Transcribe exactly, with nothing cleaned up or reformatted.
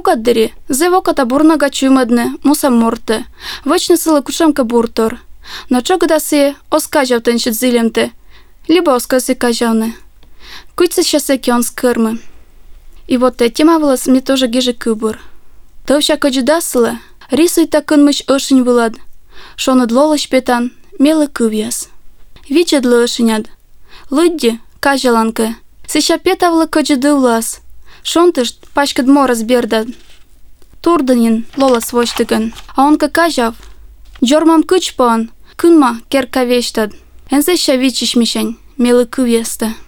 Вокаддери, зе воката бурнага чумадне, муса морте, вочне сила кушамка буртор. Но чого да си оскажав тенчет зилемте, либо оскази кажавне. Куйце щасеки он скырмы. И вот этим авлас мне тоже гиже кыбур. Товща каджидасылы, рисуй такын мыч ошень вылад, шоны длолыш петан, мелы кывьяс. Вичедлы ошеняд. Лудди, кажаланка, сеща петавлы каджиды влас, шонтыш пачкад морас бердад. Турданин лола свочтыган, а он как кажав. Джормам кычпан, кынма керка вештад. Энзе ща вичиш мишень, мелы кывьяста.